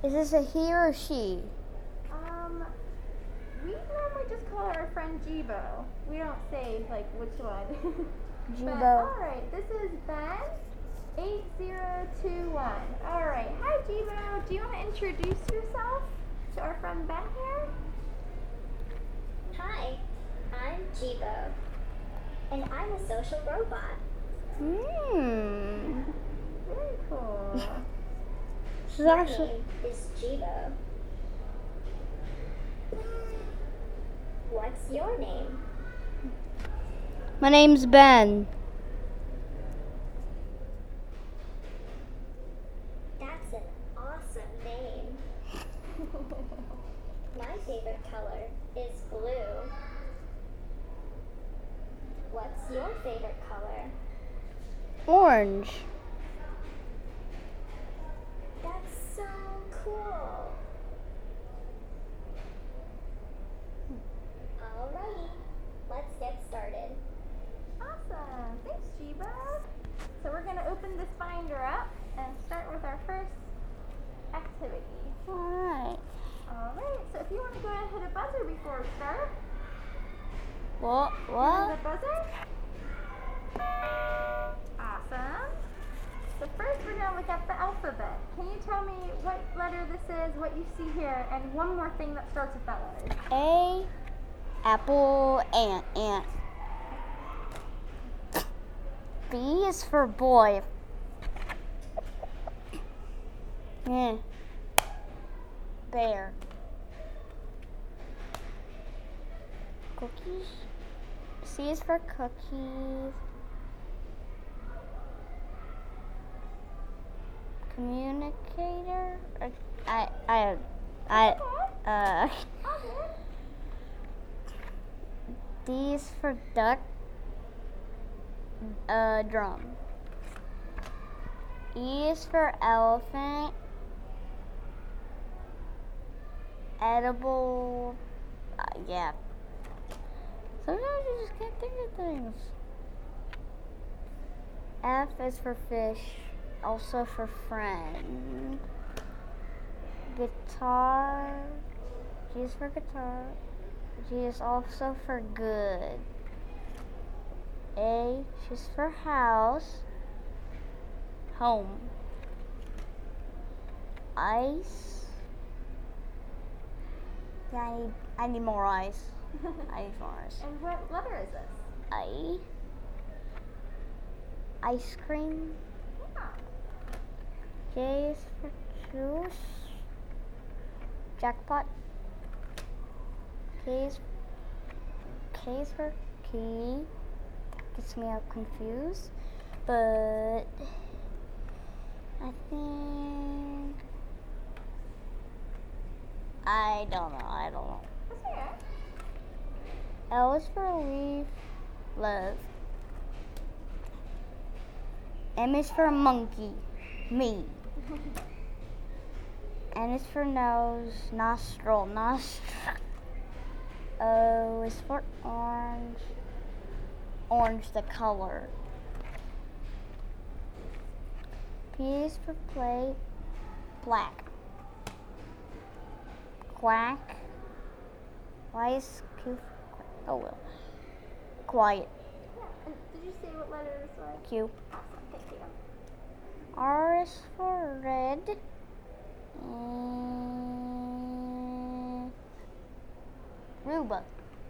Is this a he or she? We normally just call our friend Jibo. We don't say like which one. Jibo. But, all right, this is Ben 8021. All right, hi Jibo. Do you want to introduce yourself to our friend Ben here? Hi, I'm Jibo, and I'm a social robot. Very cool. My name is Jibo. What's your name? My name's Ben. That's an awesome name. My favorite color is blue. What's your favorite color? Orange. That's so cool. Alrighty, let's get started. Awesome. Thanks, Jibo. So we're going to open this binder up and start with our first activity. Alright. All right. So if you want to go ahead and hit a buzzer before we start. What? Here's the buzzer. Awesome. So first we're going to look at the alphabet. Can you tell me what letter this is, what you see here, and one more thing that starts with that letter? A. Apple. Ant. B is for boy. Bear. Cookies. C is for cookies. Communicator. D is for duck. Drum. E is for elephant. Edible. Yeah. Sometimes you just can't think of things. F is for fish. Also for friend. Guitar. G is for guitar. G is also for good. A is for house. Home. Ice. Yeah, I need more ice. I need more ice. And what letter is this? I. Ice cream. Yeah. J is for juice. Jackpot. K is for key. Gets me all confused. But I think I don't know. That's okay. L is for leaf. Love. M is for monkey. Me. N is for nose. Nostril. O is for orange. Orange, the color. P is for plate. Black. Quack. Y is Q. Oh well. Quiet. Yeah. And did you say what letter this was? Q. Awesome. Thank you. R is for red. Ruba.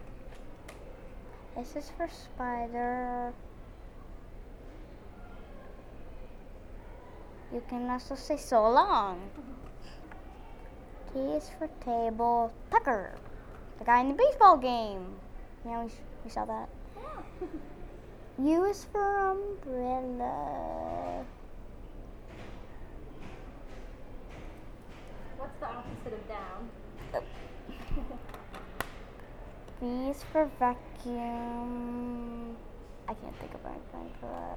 S is for spider. You can also say so long. T is for table. Tucker. The guy in the baseball game. Yeah, we saw that. Yeah. U is for umbrella. What's the opposite of down? V is for vacuum. I can't think of anything for that.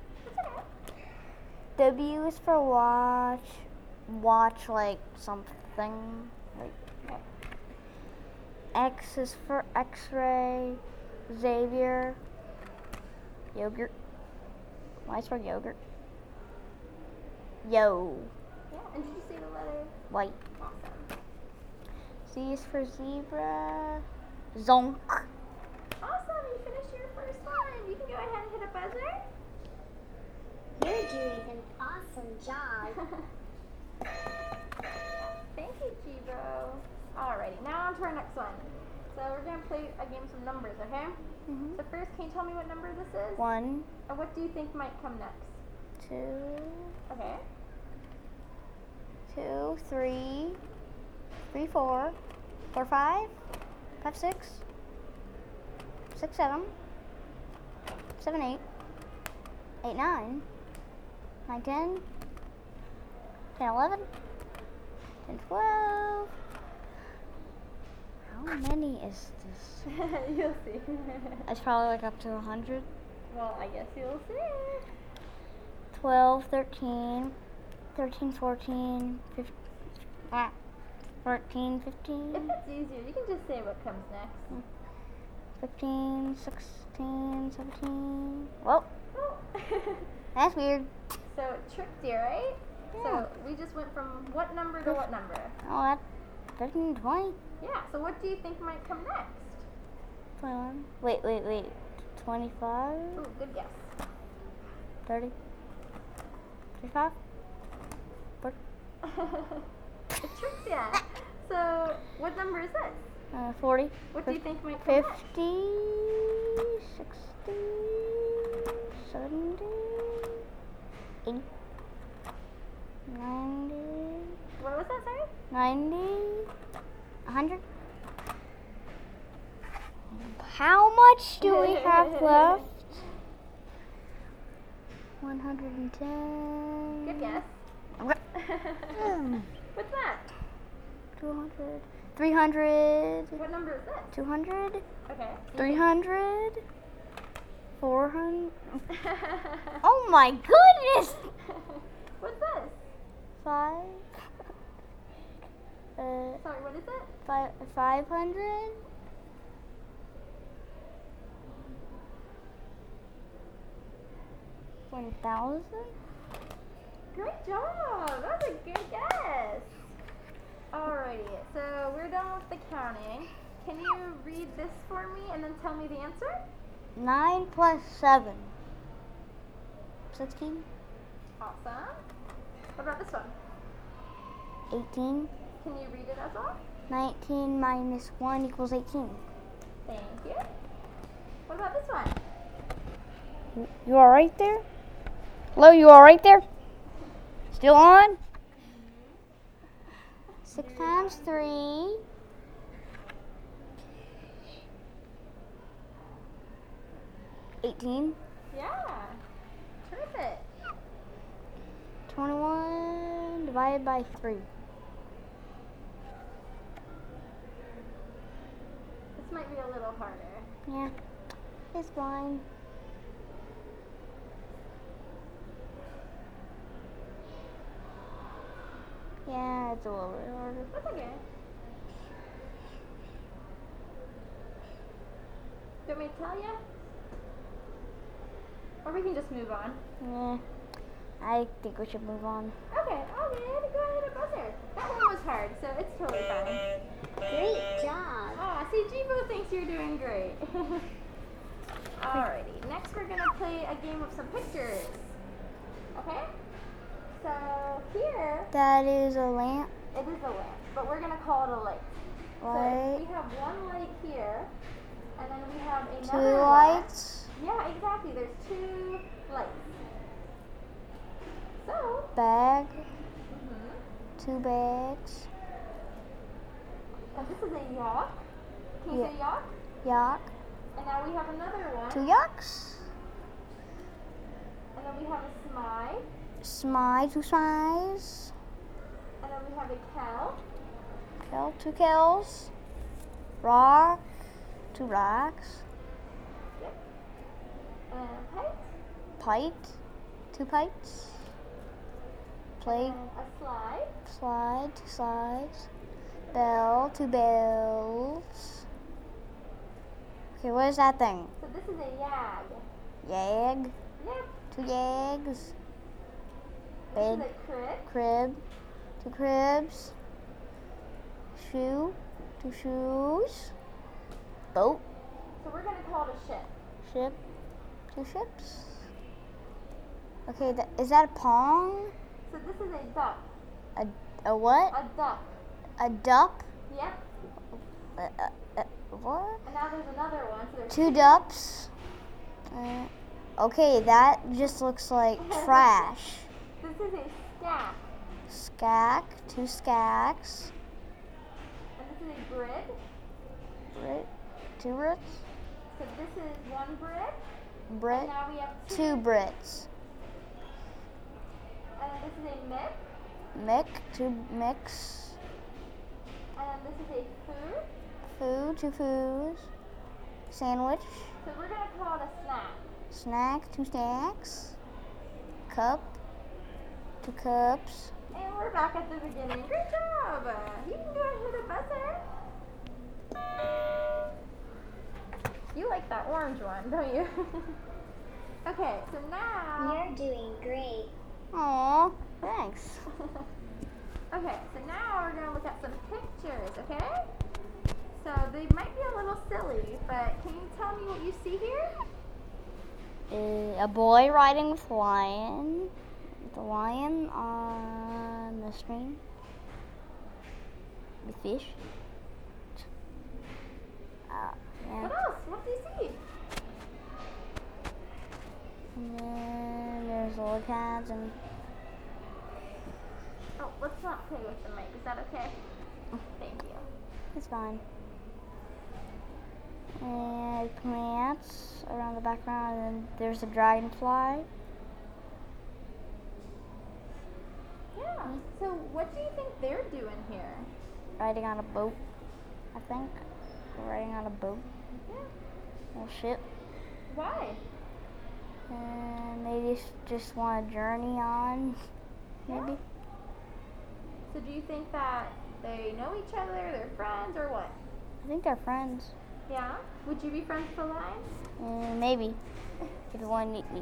W is for watch. Watch like something. Like X is for X-ray. Xavier. Yogurt. Y is for yogurt. Yo. Yeah, and did you say the letter? White. Awesome. Z is for zebra. Zonk. Awesome, you finished your first one. You can go ahead and hit a buzzer. You're doing an awesome job. Thank you, Jibo. Alrighty, now on to our next one. So we're going to play a game of some numbers, okay? Mm-hmm. So first, can you tell me what number this is? 1, And what do you think might come next? 2, Okay. 2, 3, 3, 4, 4, 5, 5, 6, 6, 7, 7, 8, 8, 9, 9, 10, 10, 11, 10, 12. How many is this? You'll see. It's probably like up to 100. Well, I guess you'll see. 12, 13, 13, 14, 15, 14, 15, If it's easier, you can just say what comes next. 15, 16, 17. Whoa, Oh. that's weird. So it tricked you, right? Yeah. So we just went from what number to what number? Oh, that's 13, 20, Yeah, so what do you think might come next? 21. Wait. 25, Ooh, good guess. 30, 35, 40, It tricks ya. So what number is this? 40, What do you think might come 50, next? 60, 70, 80, 90, What was that, sorry? 90, 100. How much do we have left? 110. Good guess. What's that? 200. 300. What number is this? 200. Okay. 300. 400. Oh my goodness! What's this? 5. Sorry, what is it? 500. 1,000. Great job! That was a good guess. Alrighty, so we're done with the counting. Can you read this for me and then tell me the answer? 9 plus 7. 16. Awesome. What about this one? 18. Can you read it as well? 19 minus 1 equals 18. Thank you. What about this one? You all right there? Hello, you all right there? Still on? 6 times 3. 18. Yeah. Terrific. 21 divided by 3. This might be a little harder. Yeah, it's fine. Yeah, it's a little bit harder. That's okay. Do you want me to tell you? Or we can just move on. Yeah, I think we should move on. Okay, go ahead and buzzer. That one was hard, so it's totally fine. Great job. Ah, see, Jibo thinks you're doing great. Alrighty, next we're gonna play a game of some pictures. Okay? So here, That is a lamp. it is a lamp, but we're gonna call it a light. So Light. we have one light here, and then we have 2 another light. lights. Yeah, exactly. There's 2 lights. So, Bag. mhm. 2 bags. And this is a yacht. Can you Yeah. say yacht? Yak. And now we have another one. 2 yaks. And then we have a smile. Smile. 2 smiles. And then we have a cow. Kill. 2 kills. Rock. 2 rocks. Yep. And a pipe. Pike. 2 pikes. Plate. And a slide. Slide. 2 slides. Bell. 2 bells. Okay, what is that thing? So this is a yag. Yag. Yep. 2 yags. This Bed. is a crib. Crib. 2 cribs, shoe, 2 shoes, boat, So we're gonna call it a ship. ship, 2 ships. Okay, is that a pong? So this is a duck. A what? A duck. A duck? Yep. What? And now there's another one. So there's 2 ducks. Okay, that just looks like trash. This is a stack. Skack, 2 skacks. And this is a grid. Brit, 2 Brits. So this is 1 grid. Brit, And now we have 2. 2 Brits. And then this is a mix. Mick, 2 mix. And then this is a food. Food, 2 foods. Sandwich. So we're gonna call it a snack. Snack, 2 snacks. Cup, 2 cups. And we're back at the beginning. Great job! You can go ahead and hit a buzzer. You like that orange one, don't you? Okay, so now. You're doing great. Aw, thanks. Okay, so now we're gonna look at some pictures, okay? So they might be a little silly, but can you tell me what you see here? A boy riding with lion. The lion on the screen. The fish. Yeah. What else? What do you see? And then there's lily pads and Oh, let's not play with the mic. Is that okay? Thank you. it's fine. And plants around the background, and then there's a dragonfly. Yeah. So what do you think they're doing here? Riding on a boat, I think. They're riding on a boat. Yeah. Or ship. Why? And they just want to journey on, maybe. So do you think that they know each other, they're friends, or what? I think they're friends. Yeah? Would you be friends with the lion? Maybe. If you want to meet me.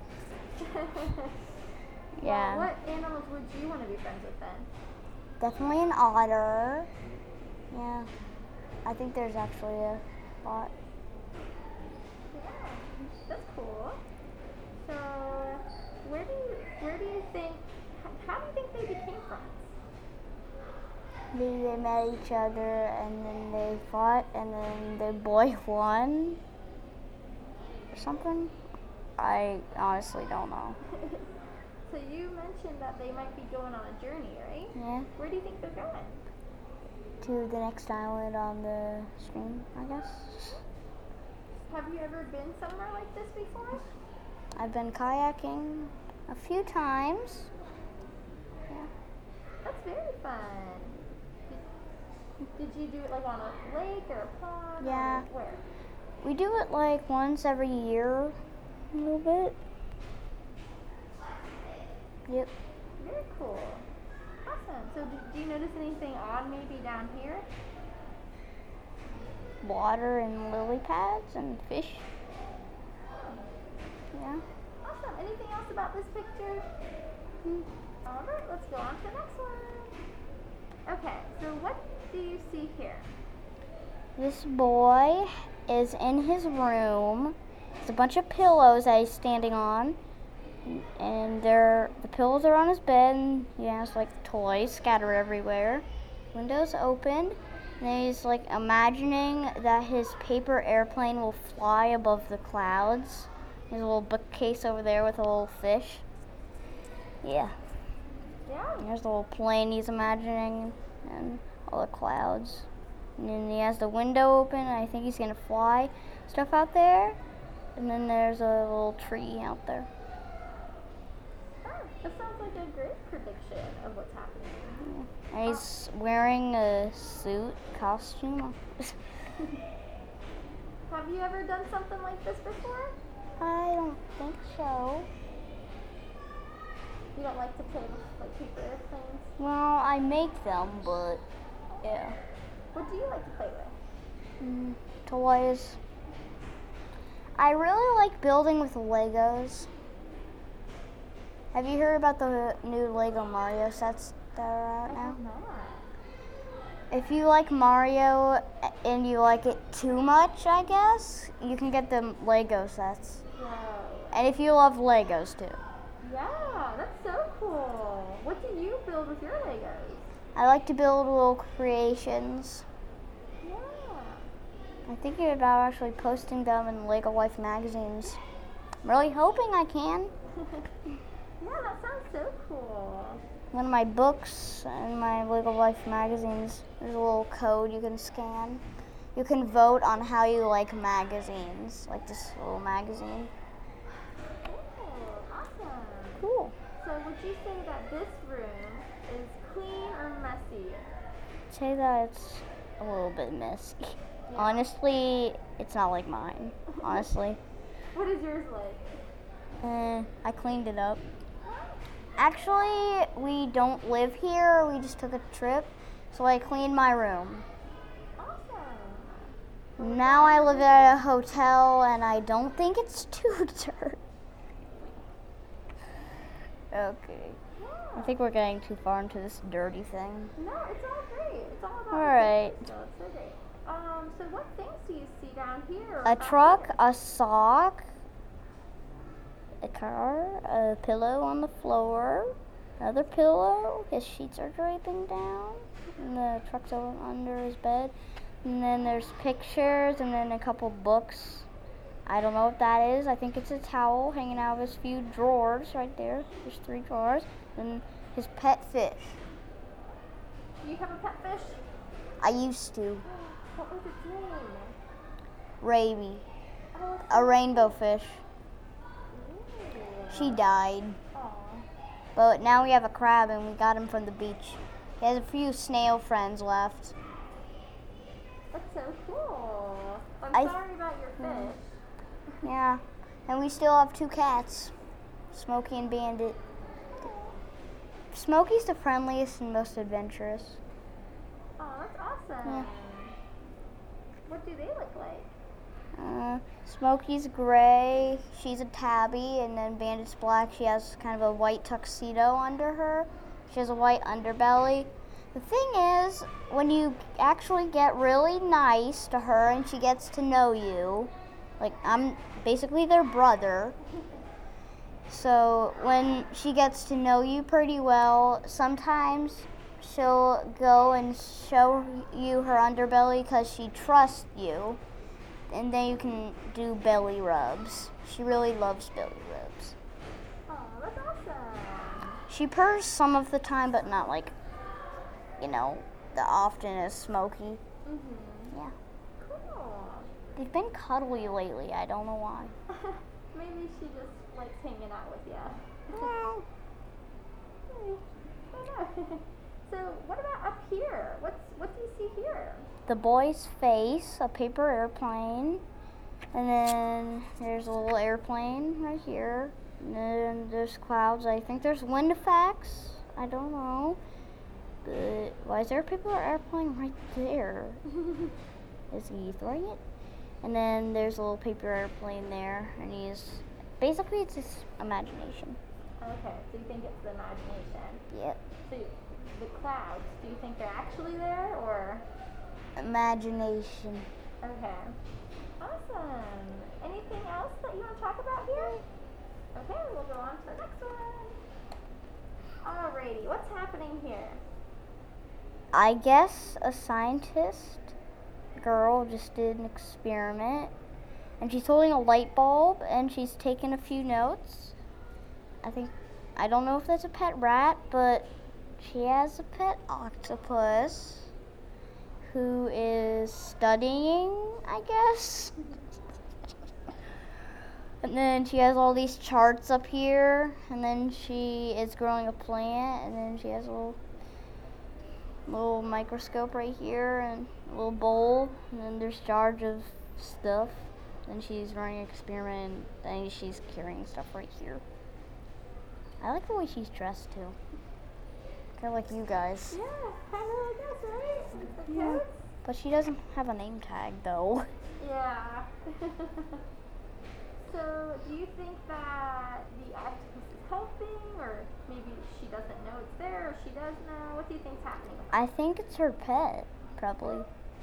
Yeah. Well, what animals would you want to be friends with then? Definitely an otter. Yeah. I think there's actually a lot. Yeah, that's cool. So, where do you think? How do you think they became friends? Maybe they met each other and then they fought and then the boy won. Or something. I honestly don't know. So you mentioned that they might be going on a journey, right? Yeah. Where do you think they're going? To the next island on the screen, I guess. Have you ever been somewhere like this before? I've been kayaking a few times. Yeah. That's very fun. Did you do it like on a lake or a pond? Yeah. Or where? We do it like once every year, a little bit. Yep. Very cool. Awesome. So do you notice anything odd maybe down here? Water and lily pads and fish. Yeah. Awesome. Anything else about this picture? All right, let's go on to the next one. Okay, so what do you see here? This boy is in his room. There's a bunch of pillows that he's standing on. And the pillows are on his bed, and he has like toys scattered everywhere. Windows open, and he's like imagining that his paper airplane will fly above the clouds. There's a little bookcase over there with a little fish. Yeah. Yeah. And there's the little plane he's imagining, and all the clouds. And then he has the window open, and I think he's gonna fly stuff out there. And then there's a little tree out there. That sounds like a great prediction of what's happening. And he's wearing a suit costume. Have you ever done something like this before? I don't think so. You don't like to play with like paper airplanes? Well, I make them, but yeah. What do you like to play with? Toys. I really like building with Legos. Have you heard about the new Lego Mario sets that are out I now. have not. If you like Mario and you like it too much, I guess, you can get the Lego sets. Whoa. And if you love Legos too. Yeah, that's so cool. What do you build with your Legos? I like to build little creations. Yeah. I'm thinking about actually posting them in Lego Life magazines. I'm really hoping I can. Yeah, that sounds so cool. One of my books and my Lego Life magazines, there's a little code you can scan. You can vote on how you like magazines, like this little magazine. Cool. Awesome. Cool. So would you say that this room is clean or messy? Say that it's a little bit messy. Yeah. Honestly, it's not like mine. Honestly. What is yours like? I cleaned it up. Actually, we don't live here. We just took a trip. So I cleaned my room. Awesome. Now I live at a hotel and I don't think it's too dirty. Okay. I think we're getting too far into this dirty thing. No, it's all great. It's all about All right. So it's so great. So what things do you see down here? A back truck, here? a sock, a car, a pillow on the floor, another pillow. His sheets are draping down, and the truck's over under his bed. And then there's pictures, and then a couple books. I don't know what that is. I think it's a towel hanging out of his few drawers right there. There's 3 drawers. And his pet fish. Do you have a pet fish? I used to. What was its name? Raby. Oh, A rainbow fish. ooh. She died. Aw. But now we have a crab and we got him from the beach. He has a few snail friends left. That's so cool. I'm I- sorry about your fish. Yeah. And we still have 2 cats. Smokey and Bandit. Smokey's the friendliest and most adventurous. Oh, that's awesome. Yeah. What do they look like? Smokey's gray, she's a tabby, and then Bandit's black. She has kind of a white tuxedo under her. She has a white underbelly. The thing is, when you actually get really nice to her and she gets to know you, like I'm basically their brother. So when she gets to know you pretty well, sometimes she'll go and show you her underbelly because she trusts you. And then you can do belly rubs. She really loves belly rubs. Oh, that's awesome. She purrs some of the time, but not like, the often as Smokey. Mhm. Yeah. Cool. They've been cuddly lately. I don't know why. Maybe she just likes hanging out with you. Well, I don't know. So what about up here? What do you see here? the boy's face, a paper airplane, and then there's a little airplane right here. And then there's clouds. I think there's wind effects. I don't know. But why is there a paper airplane right there? Is he throwing it? And then there's a little paper airplane there, and basically it's his imagination. Okay, so you think it's the imagination. Yep. So the clouds, do you think they're actually there or? Imagination. Okay. Awesome. Anything else that you want to talk about here? Okay, we'll go on to the next one. Alrighty, what's happening here? I guess a scientist girl just did an experiment, and she's holding a light bulb, and she's taking a few notes. I don't know if that's a pet rat, but she has a pet octopus who is studying, I guess. And then she has all these charts up here, and then she is growing a plant, and then she has a little microscope right here, and a little bowl, and then there's jars of stuff. Then she's running an experiment, and then she's carrying stuff right here. I like the way she's dressed too. Kind of like you guys. Yeah, kind of like us, right? The Yeah. coats? But she doesn't have a name tag though. Yeah. So, do you think that the octopus is helping, or maybe she doesn't know it's there, or she does know? What do you think's happening with her? I think it's her pet, probably.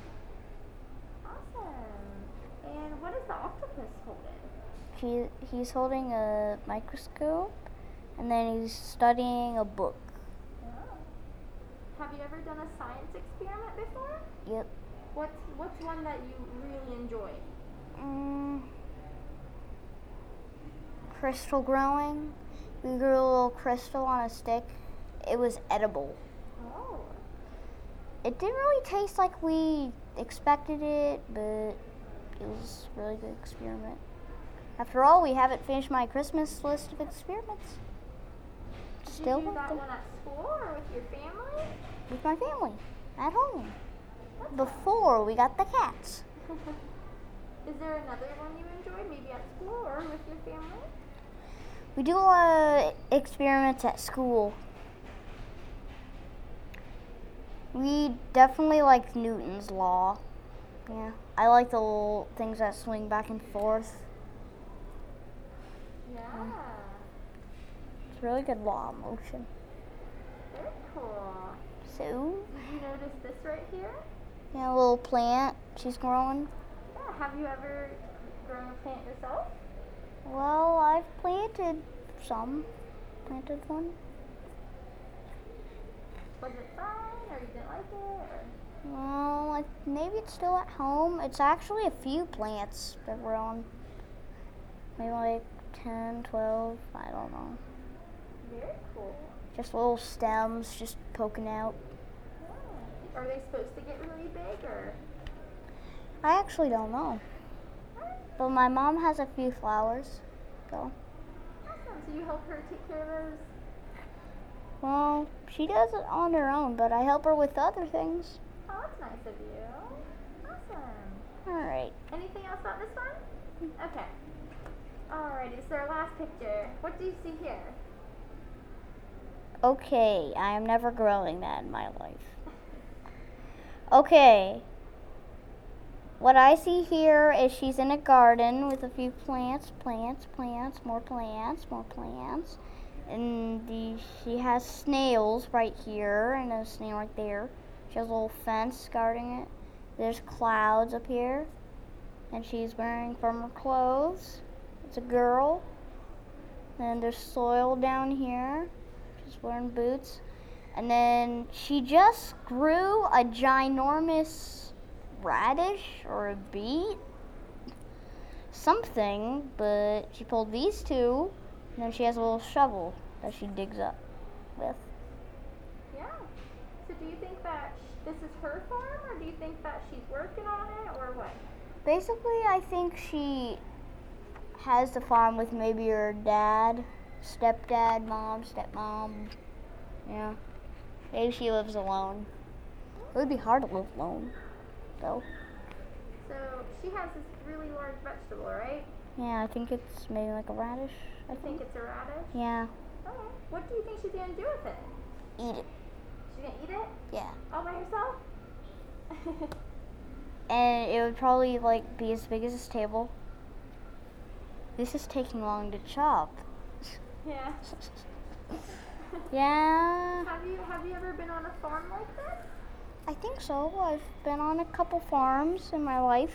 Awesome. And what is the octopus holding? He's holding a microscope, and then he's studying a book. Oh. Have you ever done a science experiment before? Yep. What's one that you really enjoy? Crystal growing. We grew a little crystal on a stick. It was edible. Oh. It didn't really taste like we expected it, but it was a really good experiment. After all, we haven't finished my Christmas list of experiments. Did Still you do with that them. one at school or with your family? With my family, at home. Before we got the cats. Is there another one you enjoyed, maybe at school or with your family? We do a lot of experiments at school. We definitely like Newton's law. Yeah, I like the little things that swing back and forth. Yeah. It's a really good law of motion. Very cool. So, Did you notice this right here? yeah, a little plant she's growing. Yeah. Have you ever grown a plant yourself? Well, I've planted some. Planted one. Was it fun or you didn't like it? Or? Well, maybe it's still at home. It's actually a few plants that were on. Maybe like 10, 12, I don't know. Very cool. Just little stems just poking out. Yeah. Are they supposed to get really big or? I actually don't know. But my mom has a few flowers, so. Awesome. So you help her take care of those? Well, she does it on her own, but I help her with other things. Oh, that's nice of you. Awesome. Alright. Anything else about this one? Okay. Alrighty, this is our last picture. What do you see here? Okay, I am never growing that in my life. Okay. What I see here is she's in a garden with a few plants, more plants. And she has snails right here and a snail right there. She has a little fence guarding it. There's clouds up here. And she's wearing formal clothes. It's a girl. And there's soil down here. She's wearing boots. And then she just grew a ginormous radish or a beet. Something, but she pulled these two. And then she has a little shovel that she digs up with. Yeah. So do you think that this is her farm, or do you think that she's working on it, or what? Basically, I think she has the farm with maybe her dad, stepdad, mom, stepmom. Yeah. Maybe she lives alone. It would be hard to live alone, though. So she has this really large vegetable, right? Yeah, I think it's maybe like a radish. I think it's a radish. Yeah. Okay. What do you think she's gonna do with it? Eat it. She's gonna eat it Yeah. all by herself? And it would probably like be as big as this table. This is taking long to chop. Yeah. Yeah. Have you ever been on a farm like this? I think so. I've been on a couple farms in my life.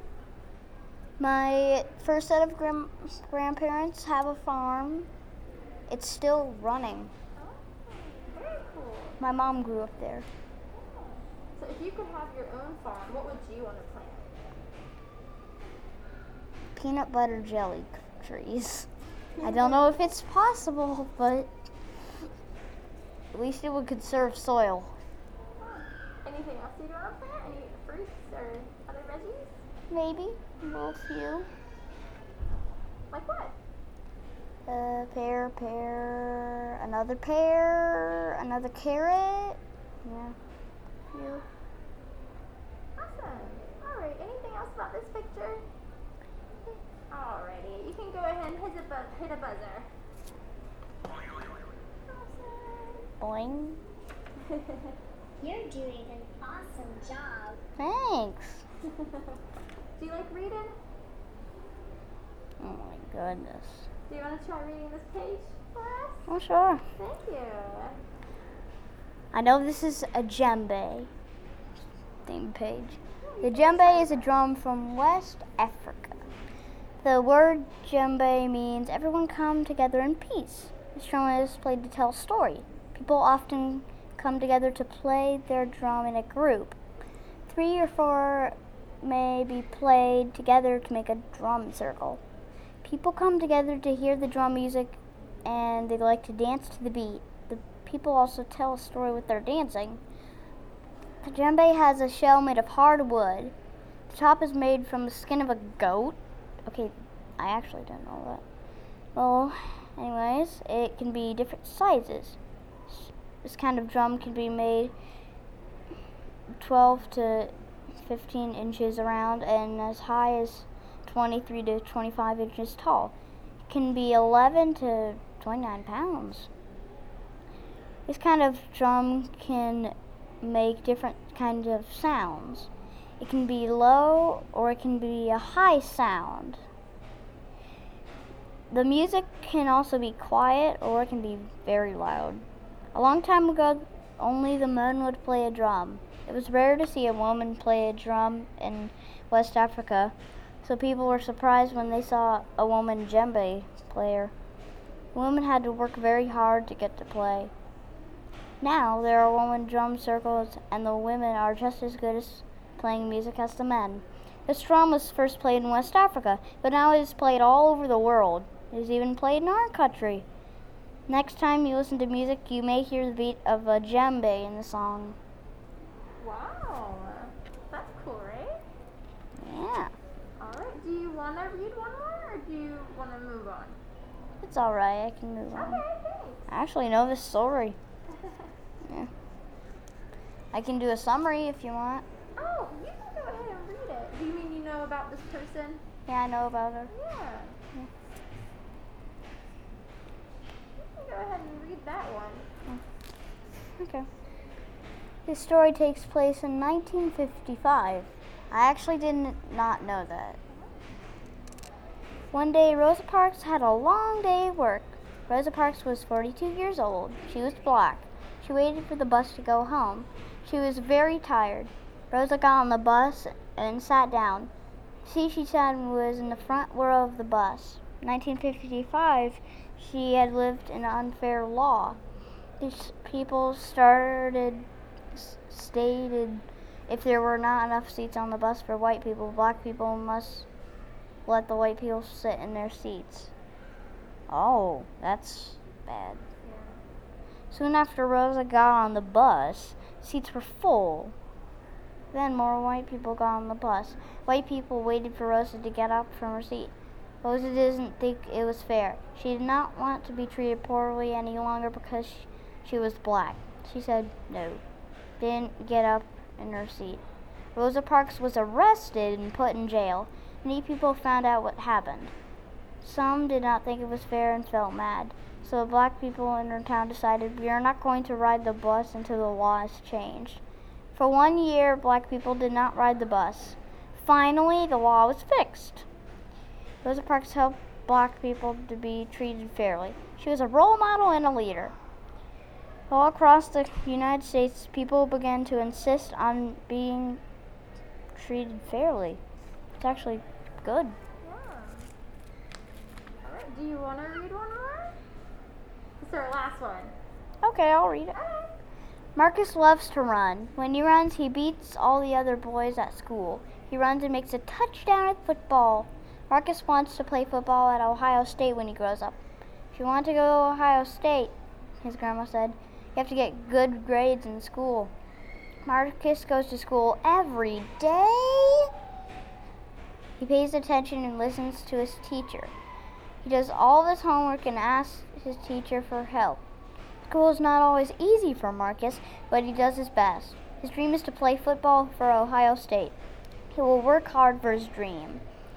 My first set of grandparents have a farm. It's still running. Oh, very cool. My mom grew up there. So if you could have your own farm, what would you want to plant? Peanut butter jelly trees. I don't know if it's possible, but at least it would conserve soil. Anything else you want to plant? Any fruits or other veggies? Maybe. A little few. Like what? Pear, another pear, another carrot. Yeah. Few. Awesome. Alright, anything else about this picture? Alrighty, you can go ahead and hit a buzzer. Awesome. Boing. You're doing an awesome job. Thanks. Do you like reading? Oh my goodness. Do you want to try reading this page for us? Oh, sure. Thank you. I know this is a djembe theme page. The djembe is a drum from West Africa. The word djembe means everyone come together in peace. This drum is played to tell a story. People often come together to play their drum in a group. 3 or 4 may be played together to make a drum circle. People come together to hear the drum music and they like to dance to the beat. The people also tell a story with their dancing. The djembe has a shell made of hard wood. The top is made from the skin of a goat. Okay, I actually didn't know that. Well, anyways, it can be different sizes. This kind of drum can be made 12 to 15 inches around and as high as 23 to 25 inches tall. It can be 11 to 29 pounds. This kind of drum can make different kinds of sounds. It can be low or it can be a high sound. The music can also be quiet or it can be very loud. A long time ago, only the men would play a drum. It was rare to see a woman play a drum in West Africa, so people were surprised when they saw a woman djembe player. Women had to work very hard to get to play. Now there are women drum circles and the women are just as good as playing music as the men. This drum was first played in West Africa, but now it is played all over the world. It is even played in our country. Next time you listen to music, you may hear the beat of a djembe in the song. Wow. That's cool, right? Yeah, Alright, do you want to read one more or do you want to move on? it's alright, I can move on. Okay, thanks. I actually know this story. Yeah. I can do a summary if you want. Oh, you can go ahead and read it. Do you mean you know about this person? Yeah, I know about her. Yeah. Yeah. You can go ahead and read that one. Okay. This story takes place in 1955. I actually did not know that. One day, Rosa Parks had a long day of work. Rosa Parks was 42 years old. She was black. She waited for the bus to go home. She was very tired. Rosa got on the bus and sat down. The seat she sat in was in the front row of the bus. In 1955, she had lived in unfair law. These people stated if there were not enough seats on the bus for white people, black people must let the white people sit in their seats. Oh, that's bad. Soon after Rosa got on the bus, seats were full. Then more white people got on the bus. White people waited for Rosa to get up from her seat. Rosa didn't think it was fair. She did not want to be treated poorly any longer because she was black. She said no. Didn't get up in her seat. Rosa Parks was arrested and put in jail. Many people found out what happened. Some did not think it was fair and felt mad. So the black people in her town decided, we are not going to ride the bus until the law is changed. For 1 year, black people did not ride the bus. Finally, the law was fixed. Rosa Parks helped black people to be treated fairly. She was a role model and a leader. All across the United States, people began to insist on being treated fairly. It's actually good. Yeah. Alright, do you want to read one more? This is our last one. Okay, I'll read it. Okay. Marcus loves to run. When he runs, he beats all the other boys at school. He runs and makes a touchdown at football. Marcus wants to play football at Ohio State when he grows up. If you want to go to Ohio State, his grandma said, you have to get good grades in school. Marcus goes to school every day. He pays attention and listens to his teacher. He does all of his homework and asks his teacher for help. School is not always easy for Marcus, but he does his best. His dream is to play football for Ohio State. He will work hard for his dream.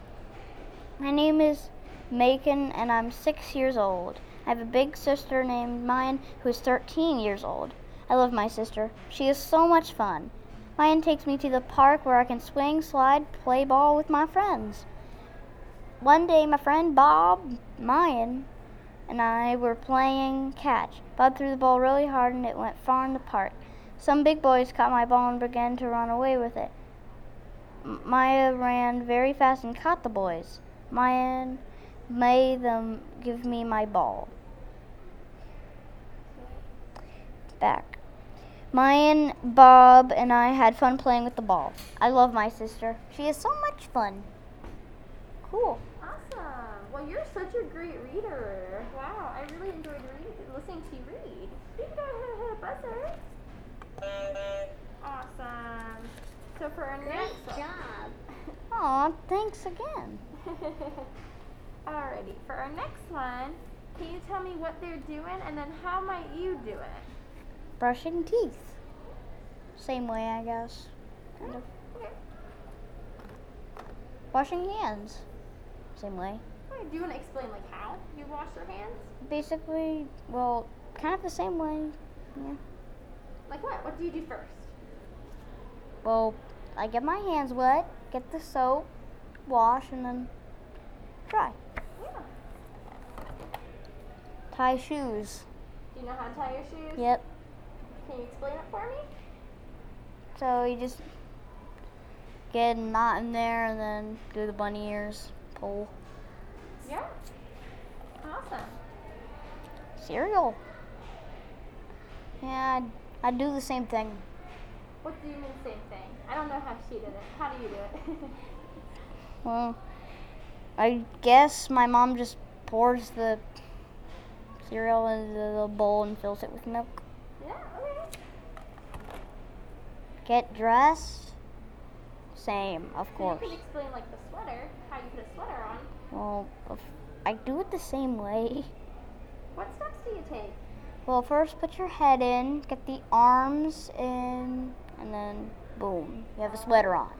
My name is Macon, and I'm 6 years old. I have a big sister named Mayan who is 13 years old. I love my sister. She is so much fun. Mayan takes me to the park where I can swing, slide, play ball with my friends. one day my friend Bob Mayan and I were playing catch. Bob threw the ball really hard and it went far in the park. Some big boys caught my ball and began to run away with it. Maya ran very fast and caught the boys. Maya made them give me my ball. Back. Mayan, Bob, and I had fun playing with the ball. I love my sister. She is so much fun. Cool. Awesome. Well, you're such a great reader. Wow, I really enjoyed listening to you read. Buzzer. Awesome. So for our Great next one. job. Aw, thanks again. Alrighty, for our next one, can you tell me what they're doing and then how might you do it? Brushing teeth. Same way, I guess. Kind of. Okay. Washing hands. Same way. Alright, do you want to explain like how you wash your hands? Basically, well, kind of the same way. Yeah. Like what? What do you do first? Well, I get my hands wet, get the soap, wash, and then dry. Yeah. Tie shoes. Do you know how to tie your shoes? Yep. Can you explain it for me? So you just get a knot in there and then do the bunny ears, pull. Yeah. Awesome. Cereal. Yeah, I do the same thing. What do you mean same thing? I don't know how she did it. How do you do it? Well, I guess my mom just pours the cereal into the bowl and fills it with milk. Yeah, okay. Get dressed. Same, of So course. you can explain like the sweater, how you put a sweater on. Well, I do it the same way. What steps do you take? Well, first put your head in, get the arms in, and then boom, you have a sweater on.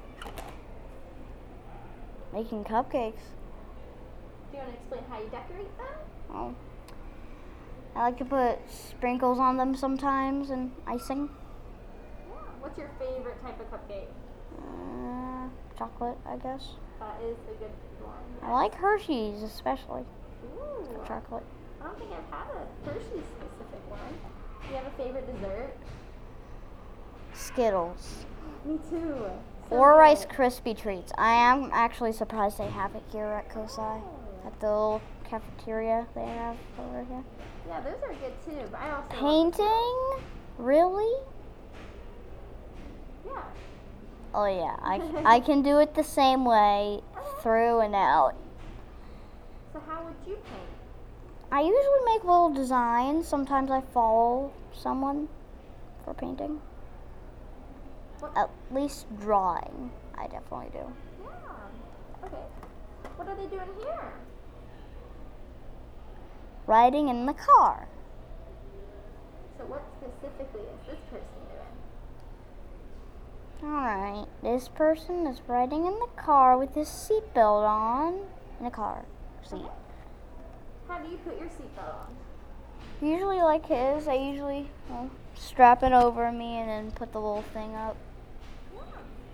Making cupcakes. Do you want to explain how you decorate them? Oh. I like to put sprinkles on them sometimes and icing. Yeah. What's your favorite type of cupcake? Chocolate, I guess. That is a good one. I like Hershey's especially Ooh. for chocolate. I don't think I've had a Hershey's specific one. Do you have a favorite dessert? Skittles. Me too. So Or good. Rice Krispie treats. I am actually surprised they have it here at COSI. At the little cafeteria they have over here. Yeah, those are good too. But I also Painting? Really? Yeah. Oh yeah, I can do it the same way, through and out. So how would you paint? I usually make little designs. Sometimes I follow someone for painting. What? At least drawing, I definitely do. Yeah. Okay. What are they doing here? Riding in the car. So what specifically is this person doing? Alright, this person is riding in the car with his seatbelt on in a car seat. How do you put your seatbelt on? Usually like his, I usually strap it over me and then put the little thing up. Yeah.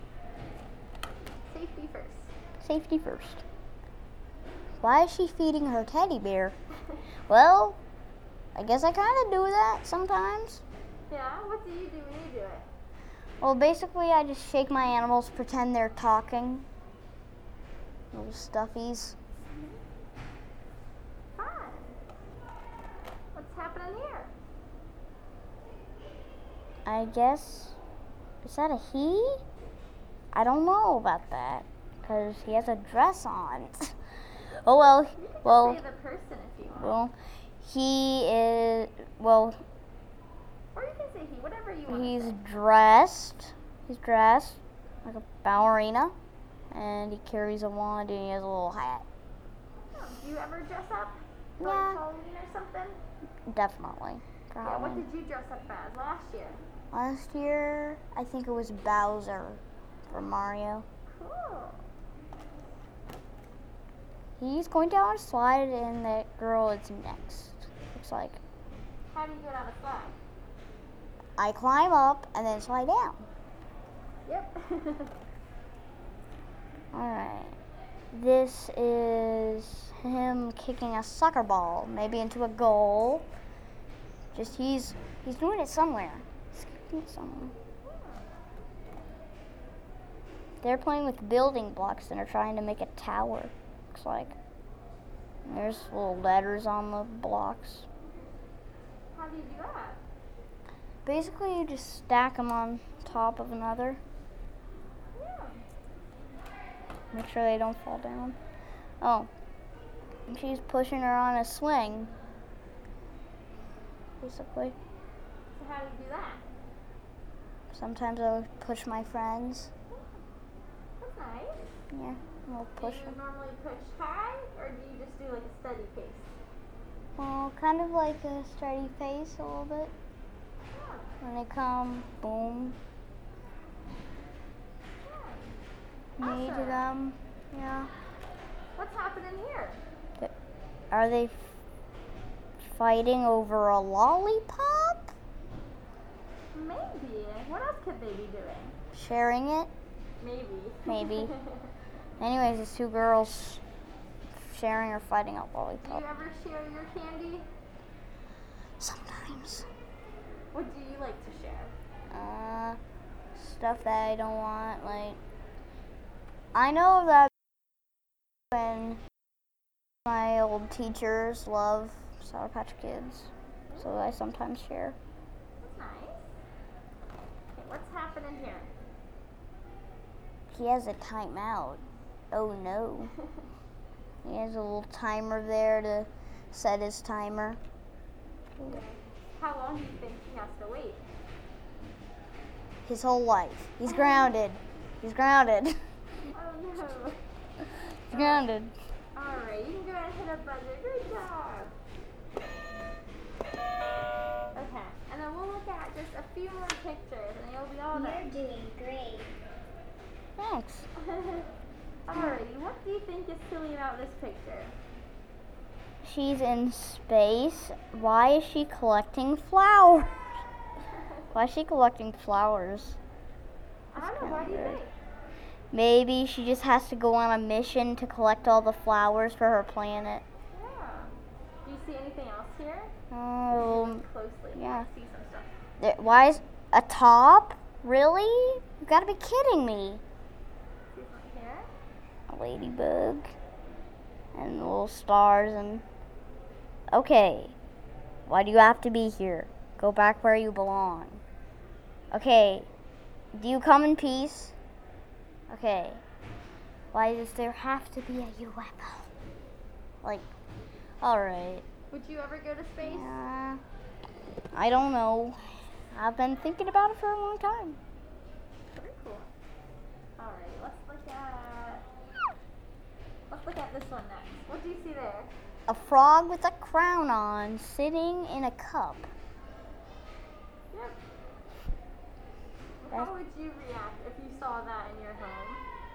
Safety first. Safety first. Why is she feeding her teddy bear? Well, I guess I kind of do that sometimes. Yeah. What do you do when you do it? Well, basically I just shake my animals, pretend they're talking. Little stuffies. Fun. What's happening here? I guess, is that a he? I don't know about that, because he has a dress on. Oh well, You can well, say the person if you want. well, he is, well, Or you can say he, whatever you want. he's dressed like a ballerina, and he carries a wand and he has a little hat. Oh, do you ever dress up? For Yeah. like Halloween or something? Definitely. For Yeah, what Halloween. did you dress up as last year? Last year, I think it was Bowser from Mario. Cool. He's going down a slide and that girl is next. Looks like. How do you go down a slide? I climb up and then slide down. Yep. Alright. This is him kicking a soccer ball, maybe into a goal. Just he's doing it somewhere. He's kicking it somewhere. They're playing with building blocks and are trying to make a tower. Looks like. There's little letters on the blocks. How do you do that? Basically, you just stack them on top of another. Yeah. Make sure they don't fall down. Oh, and she's pushing her on a swing. Basically. So how do you do that? Sometimes I'll push my friends. That's nice. Yeah, I'll push Do you them. normally push high, or do you just do like a steady pace? Well, kind of like a steady pace a little bit. Yeah. When they come, boom, Yeah. knee to Awesome. them. Yeah. What's happening here? Are they fighting over a lollipop? Maybe. What else could they be doing? Sharing it? Maybe. Maybe. Anyways, it's two girls sharing or fighting a Do you lollipop. ever share your candy? Sometimes. What do you like to share? Stuff that I don't want. Like, I know that when my old teachers love Sour Patch Kids, so I sometimes share. That's nice. Okay, what's happening here? He has a timeout. Oh no. He has a little timer there to set his timer. How long do you think he has to wait? His whole life. He's grounded. He's grounded. Oh no. He's grounded. Alright, you can go ahead and hit a buzzer. Good job. Okay, and then we'll look at just a few more pictures and you'll be all done. You're doing great. Thanks. Alrighty, what do you think is silly about this picture? She's in space. Why is she collecting flowers? Why is she collecting flowers? I don't know, why do you think? Maybe she just has to go on a mission to collect all the flowers for her planet. Yeah. Do you see anything else here? Oh, Closely. yeah. I see some stuff. why is a top? Really? You gotta be kidding me. See something here? A ladybug and little stars and. Okay, why do you have to be here? Go back where you belong. Okay, do you come in peace? Okay, why does there have to be a UFO? Like, alright. Would you ever go to space? I don't know. I've been thinking about it for a long time. Very cool. Alright, let's look at this one next. What do you see there? A frog with a crown on, sitting in a cup. Yep. How would you react if you saw that in your home?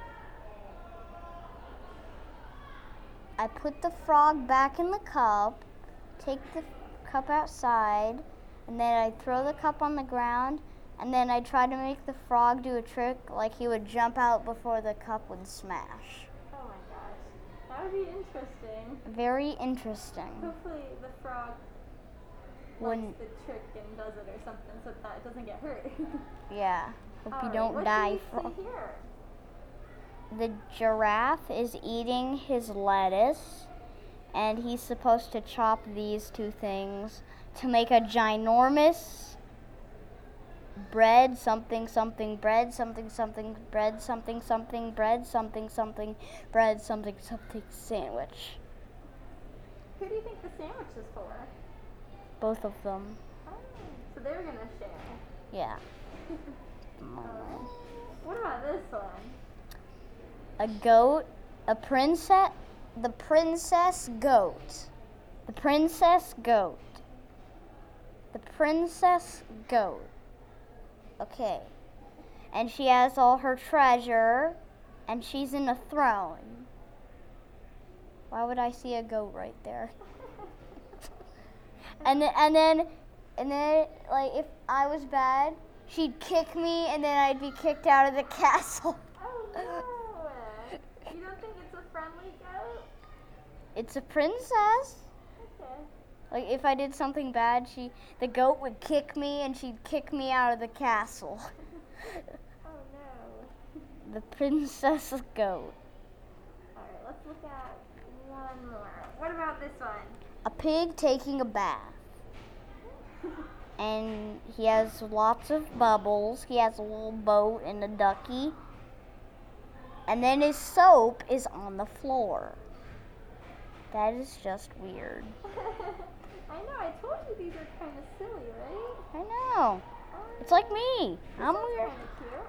I put the frog back in the cup, take the cup outside, and then I throw the cup on the ground, and then I try to make the frog do a trick like he would jump out before the cup would smash. Oh my gosh. That would be interesting. Very interesting. Hopefully the frog When, likes the trick and does it or something so that it doesn't get hurt. yeah, hope you Alright, don't what die. do you see here? The giraffe is eating his lettuce, and he's supposed to chop these two things to make a ginormous bread something something bread something something bread something something bread something something bread something something sandwich. Who do you think the sandwich is for? Both of them. Oh, so they're gonna share. Yeah. What about this one? A goat, a princess, the princess goat. The princess goat. The princess goat. Okay. And she has all her treasure, and she's in a throne. Why would I see a goat right there? and then, like, if I was bad, she'd kick me, and then I'd be kicked out of the castle. Oh no! You don't think it's a friendly goat? It's a princess. Okay. Like if I did something bad, the goat would kick me and she'd kick me out of the castle. Oh no. The princess goat. Alright, let's look at one more. What about this one? A pig taking a bath. And he has lots of bubbles. He has a little boat and a ducky. And then his soap is on the floor. That is just weird. I know, I told you these are kind of silly, right? I know. It's like me. I'm This one's weird. kind of cute.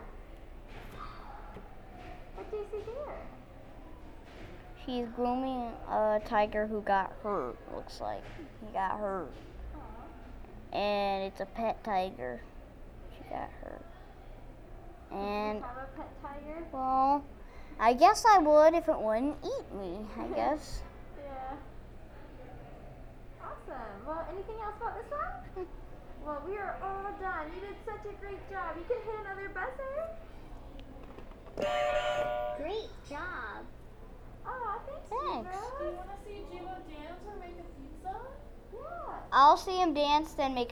What do you see here? She's grooming a tiger who got hurt, looks like. He got hurt. Aw. And it's a pet tiger. She got hurt. And, Do you have a pet tiger? well, I guess I would if it wouldn't eat me, I guess. Yeah. Awesome. Well, anything else about this one? Well, we are all done. You did such a great job. You can hit another buzzer. Great job. Oh, thanks, Thanks. Jibo. Do you want to see Jibo dance or make a pizza? Yeah. I'll see him dance, then make a